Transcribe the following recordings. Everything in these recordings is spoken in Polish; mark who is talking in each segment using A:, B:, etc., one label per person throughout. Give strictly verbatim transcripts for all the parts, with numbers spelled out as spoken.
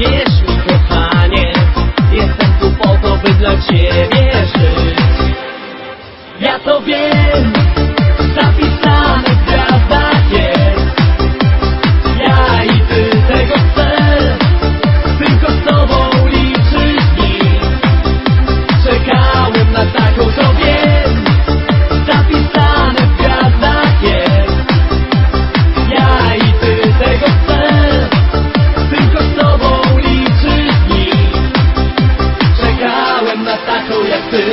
A: Wierz mi, kochanie, jestem tu po to, by dla ciebie żyć. Ja to wiem, zapisane w gwiazdach jest. Ja i ty tego chcę, tylko z tobą liczyć dni. Czekałem na taką, to wiem, zapisane w gwiazdach jest. Ja i ty tego chcę, tylko z tobą liczyć dni. Czekałem na taką jak ty.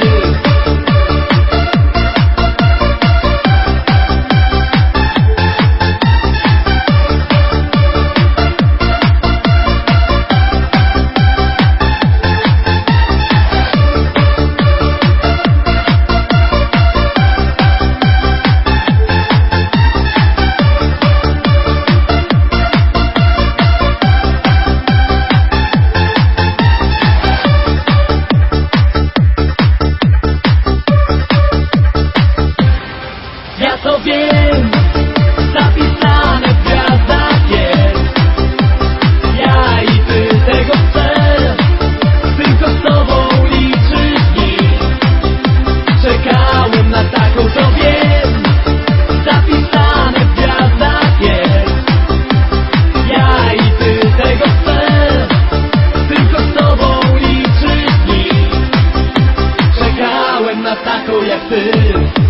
A: Ja to wiem, zapisane w gwiazdach jest. Ja i ty tego chcę, tylko z tobą liczyć dni. Czekałem na taką, to wiem, zapisane w gwiazdach jest. Ja i ty tego chcę, tylko z tobą liczyć dni. Czekałem na taką jak ty.